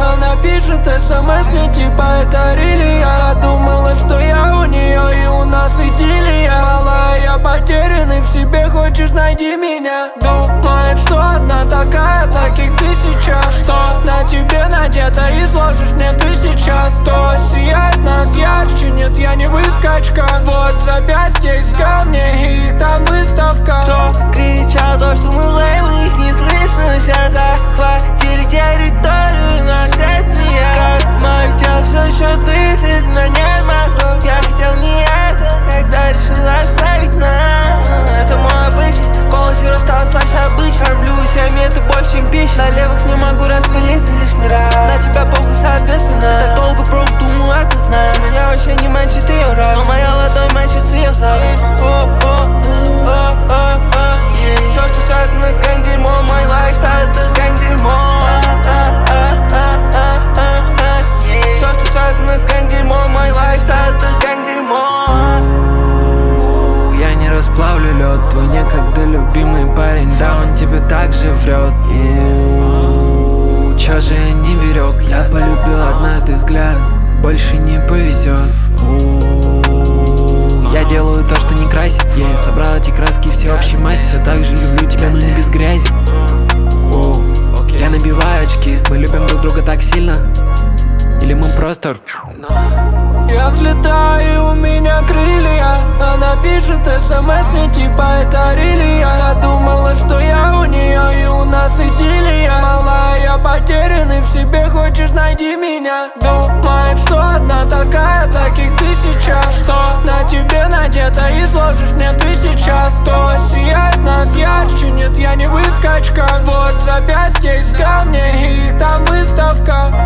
Она пишет смс мне типа это релия. Я думала, что я у нее и у нас идиллия. Малая, я потерянный в себе, хочешь найди меня. Думает, что одна такая, таких тысяча. Что на тебе надето, изложишь мне ты сейчас. То сияет нас ярче, нет, я не выскочка. Вот запястье из камня и там выставка. Кто кричал то, что мы лейм, их не слышно. Сейчас захватили территорию нашествия. Как мое тело все еще дышит, но нет мозгов. Я хотел не это, когда решил оставить нас. Это мой обычай, голос его стал слаще обычно. Кормлюсь, я имею это больше, чем пища. На левых не могу распылиться лишний раз. На тебя похуй, соответственно. Так долго брок, думаю, это знаю. Меня вообще не мочит ее раз, но моя ладонь мочит ее сам. Все, что связано с гангдерьмом, мой лайфстайл это гангдерьмо. Все, что связано с гангдерьмом, мой лайфстайл это гангдерьмо. Я не расплавлю лед, твой некогда любимый парень, да он тебе так же врет. Чё же я не берег, я полюбил однажды взгляд, больше не повезет. Я делаю то, что не красит. Я собрал эти краски всеобщей массе. Все так же люблю тебя, но не без грязи. Я набиваю очки. Мы любим друг друга так сильно. Или мы просто... Я взлетаю, и у меня крылья. Она пишет смс мне типа это релия. Я думала, что я у нее и у нас идиллия. Малая, я потерянный в себе, хочешь найди меня. Думает, что одна такая, таких тысяча. Что на тебе надето, изложишь мне ты сейчас. То сияет нас ярче, нет, я не выскочка. Вот запястье из камня и там выставка.